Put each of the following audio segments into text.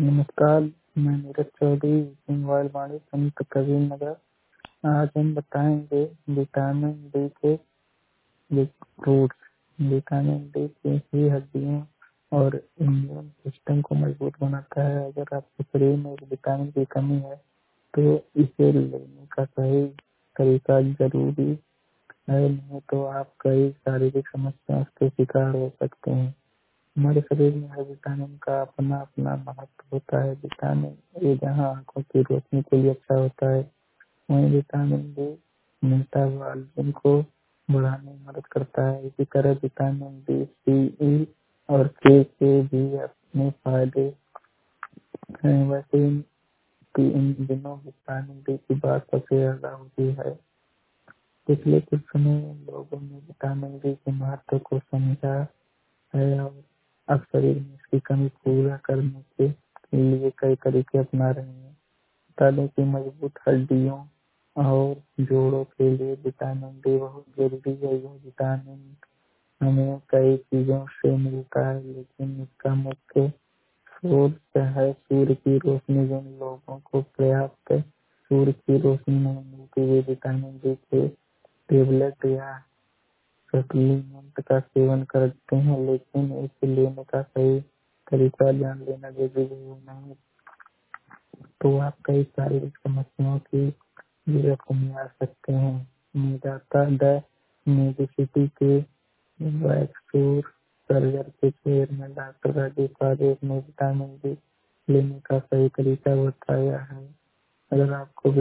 नमस्कार, मैं नीरज चौधरी मोबाइल वाणी संत कबीर नगर। आज हम बताएंगे विटामिन डी के फ्रूट्स। विटामिन डी की हड्डियों और इम्यून सिस्टम को मजबूत बनाता है। अगर आपके शरीर में विटामिन की कमी है तो इसे लेने का सही तरीका जरूरी है, नहीं तो आप कई शारीरिक समस्याओं के शिकार हो सकते हैं। हमारे शरीर में हर विटामिन का अपना अपना महत्व होता है। विटामिन ए जहाँ आंखों की रोशनी के लिए अच्छा होता है, वहीं विटामिन डी मेटाबॉलिज्म को बढ़ाने में मदद करता है। इसी तरह विटामिन डी, सी, ई और के भी अपने फायदे हैं। वैसे इन दिनों विटामिन डी की बात सबसे ज्यादा होती है। पिछले कुछ समय में लोगों ने विटामिन डी के महत्व को समझा है और अब शरीर में इसकी कमी पूरा करने के लिए कई तरीके अपना रहे हैं। बता दें कि मजबूत हड्डियों और जोड़ों के लिए विटामिन डी बहुत जरूरी है। यह विटामिन हमें कई चीजों से मिलता है, लेकिन इसका मुख्य स्रोत है सूर्य की रोशनी। जिन लोगों को पर्याप्त सूर्य की रोशनी नहीं मिलती, वे विटामिन डी के टेबलेट या सप्लीमेंट का सेवन करते हैं, लेकिन इसे लेने का सही तरीका जान लेना जरूरी है। नहीं तो आप कई शारीरिक समस्याओं की गिरफ्त में आ सकते हैं। निर्माता द नेगेसिटी के वैक्सूर सर्जर के चेयरमैन डॉक्टर राजीव पारेख ने विटामिन डी लेने का सही तरीका बताया है। अगर आपको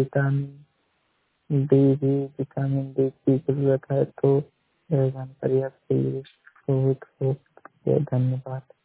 विटामिन डी की जरूरत है तो यह जानकारी आपके लिए बहुत हो सकती है। धन्यवाद।